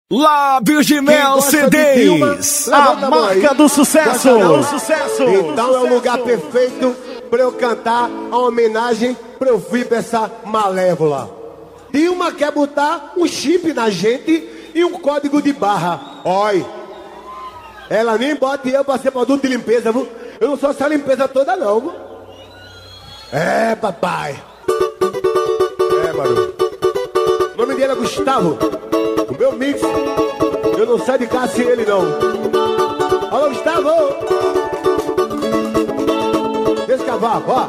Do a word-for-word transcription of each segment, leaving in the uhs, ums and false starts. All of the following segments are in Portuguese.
Lábios de Mel C Ds, a marca do sucesso. do sucesso. Então é o lugar perfeito pra eu cantar a homenagem pra eu vir pra essa malévola. Dilma quer botar um chip na gente e um código de barra. Oi, ela nem bota eu pra ser produto de limpeza, viu? Eu não sou essa limpeza toda não, viu? É, papai. É, mano. O nome dele é Gustavo. O meu mix, eu não saio de casa sem ele não. Alô, Gustavo! Esse cavaco, ó.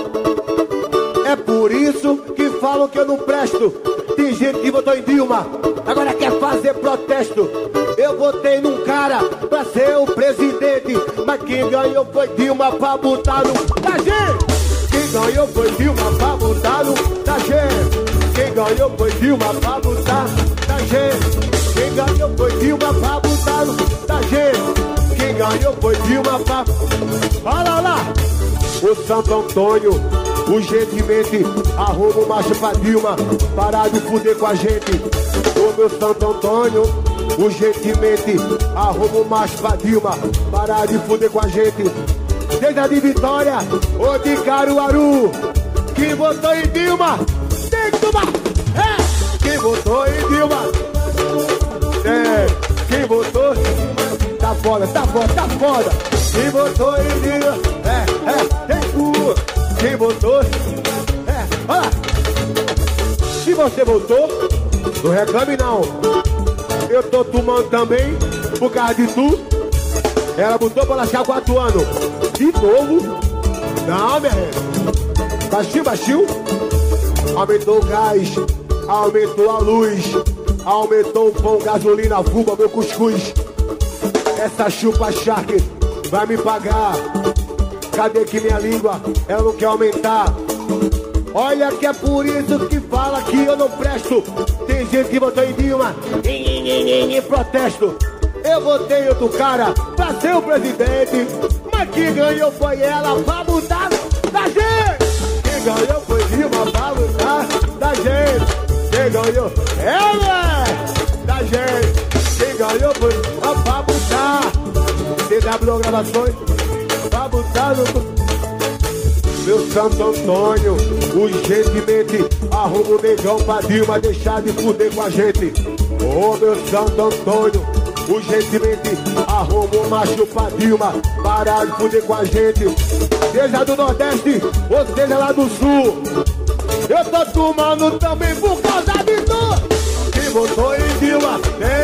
É por isso que falam que eu não presto. Tem gente que votou em Dilma, agora quer fazer protesto. Eu votei num cara pra ser o presidente, mas quem ganhou foi Dilma pra botar no da gente. Quem ganhou foi Dilma pra botar no da gente. Quem ganhou foi Dilma pra botar da gente. Quem ganhou foi Dilma pra botar no da gente. Quem ganhou foi Dilma pra... Olha lá! O Santo Antônio urgentemente arruma o macho pra Dilma parar de fuder com a gente. O meu Santo Antônio urgentemente arruma o macho pra Dilma parar de fuder com a gente. Seja de Vitória ou de Caruaru, quem votou em Dilma tem que tomar. É, quem votou em Dilma, é, quem votou tá foda, tá foda, tá foda. Quem votou em Dilma, é, é, tem cu. Quem votou, é, olha lá. Se você votou, não reclame não. Eu tô tomando também, por causa de tu. Ela botou pra lascar quatro anos. De novo? Não, minha gente. Baixinho, baixinho. Aumentou o gás, aumentou a luz, aumentou o pão, gasolina, fuga, meu cuscuz. Essa chupa Shark vai me pagar. Cadê que minha língua, ela não quer aumentar. Olha que é por isso que fala que eu não presto. Tem gente que votou em Dilma, em protesto. Eu votei em outro cara pra ser o presidente, mas quem ganhou foi ela pra mudar da gente. Quem ganhou foi Dilma pra mudar da gente. Quem ganhou ela da gente. Quem ganhou foi ela pra mudar. C W Gravações pra botar no... Meu Santo Antônio urgentemente arruma o negão pra Dilma deixar de fuder com a gente. Ô, meu Santo Antônio urgentemente arruma o macho pra Dilma parar de fuder com a gente. Seja do Nordeste ou seja lá do Sul, eu tô tomando também por causa de tu. Quem votou em Dilma